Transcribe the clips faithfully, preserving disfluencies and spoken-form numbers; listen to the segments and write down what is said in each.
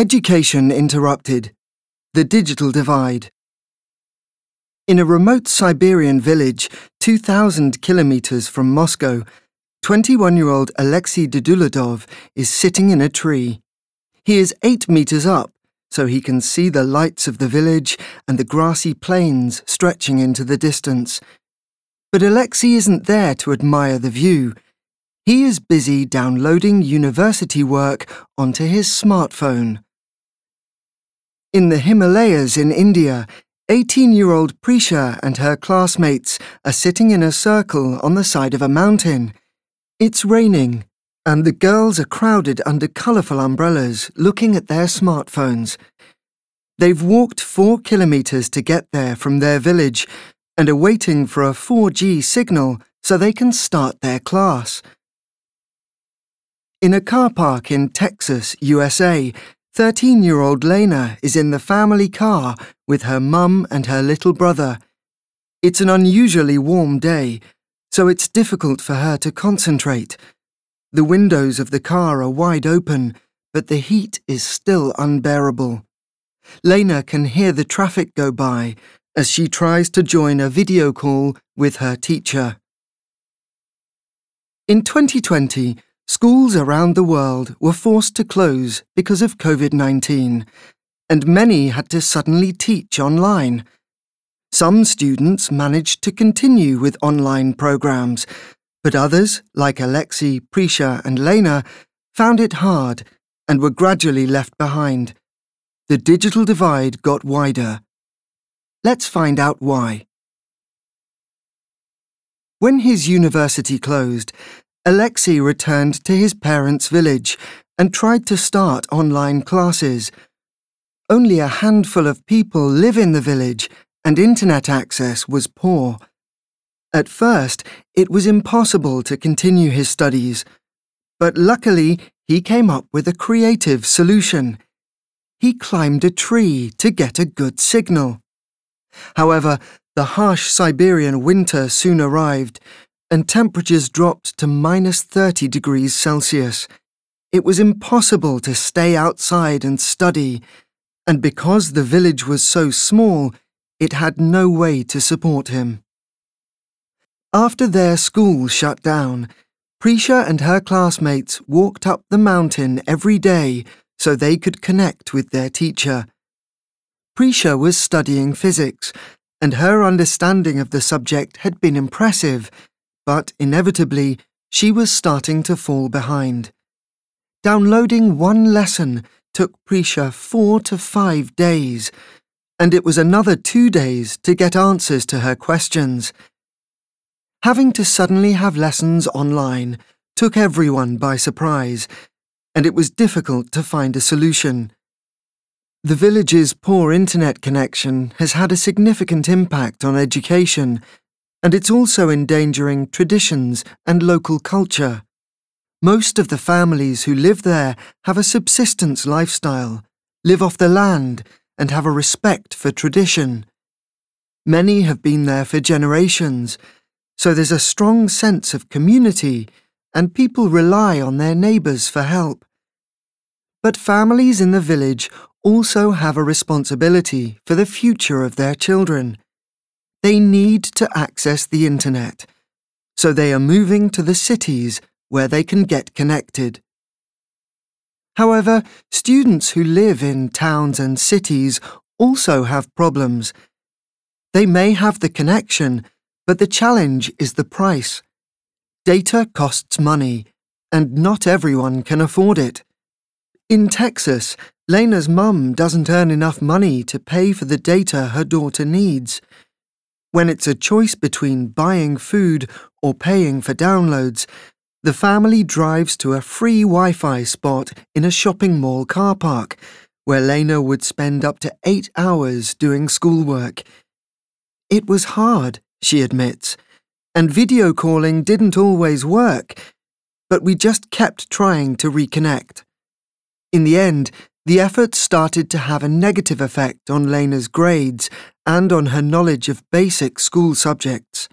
Education interrupted. The digital divide. In a remote Siberian village, two thousand kilometers from Moscow, twenty-one-year-old Alexei Duduladov is sitting in a tree. He is eight meters up, so he can see the lights of the village and the grassy plains stretching into the distance. But Alexei isn't there to admire the view. He is busy downloading university work onto his smartphone. In the Himalayas in India, eighteen-year-old Prisha and her classmates are sitting in a circle on the side of a mountain. It's raining, and the girls are crowded under colourful umbrellas, looking at their smartphones. They've walked four kilometres to get there from their village and are waiting for a four G signal so they can start their class. In a car park in Texas, U S A, thirteen-year-old Lena is in the family car with her mum and her little brother. It's an unusually warm day, so it's difficult for her to concentrate. The windows of the car are wide open, but the heat is still unbearable. Lena can hear the traffic go by as she tries to join a video call with her teacher. In twenty twenty, schools around the world were forced to close because of COVID nineteen, and many had to suddenly teach online. Some students managed to continue with online programs, but others, like Alexei, Prisha and Lena, found it hard and were gradually left behind. The digital divide got wider. Let's find out why. When his university closed, Alexei returned to his parents' village and tried to start online classes. Only a handful of people live in the village, and internet access was poor. At first, it was impossible to continue his studies, but luckily he came up with a creative solution. He climbed a tree to get a good signal. However, the harsh Siberian winter soon arrived, and temperatures dropped to minus thirty degrees Celsius. It was impossible to stay outside and study, and because the village was so small, it had no way to support him. After their school shut down, Prisha and her classmates walked up the mountain every day so they could connect with their teacher. Prisha was studying physics, and her understanding of the subject had been impressive, but inevitably, she was starting to fall behind. Downloading one lesson took Prisha four to five days, and it was another two days to get answers to her questions. Having to suddenly have lessons online took everyone by surprise, and it was difficult to find a solution. The village's poor internet connection has had a significant impact on education, and it's also endangering traditions and local culture. Most of the families who live there have a subsistence lifestyle, live off the land, and have a respect for tradition. Many have been there for generations, so there's a strong sense of community, and people rely on their neighbours for help. But families in the village also have a responsibility for the future of their children. They need to access the internet, so they are moving to the cities where they can get connected. However, students who live in towns and cities also have problems. They may have the connection, but the challenge is the price. Data costs money, and not everyone can afford it. In Texas, Lena's mum doesn't earn enough money to pay for the data her daughter needs. When it's a choice between buying food or paying for downloads, the family drives to a free Wi-Fi spot in a shopping mall car park, where Lena would spend up to eight hours doing schoolwork. It was hard, she admits, and video calling didn't always work, but we just kept trying to reconnect. In the end, the effort started to have a negative effect on Lena's grades and on her knowledge of basic school subjects.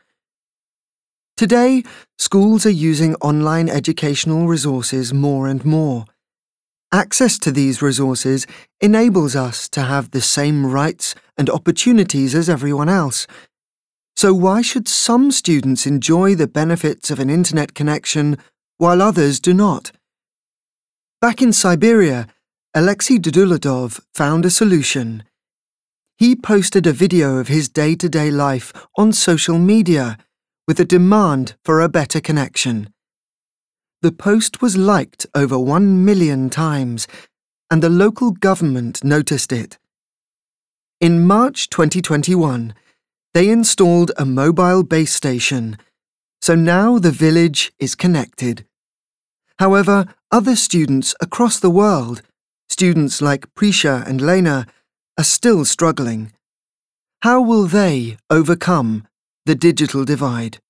Today, schools are using online educational resources more and more. Access to these resources enables us to have the same rights and opportunities as everyone else. So why should some students enjoy the benefits of an internet connection while others do not? Back in Siberia, Alexei Duduladov found a solution. He posted a video of his day-to-day life on social media with a demand for a better connection. The post was liked over one million times, and the local government noticed it. In March twenty twenty-one, they installed a mobile base station, so now the village is connected. However, other students across the world, students like Prisha and Lena, are still struggling. How will they overcome the digital divide?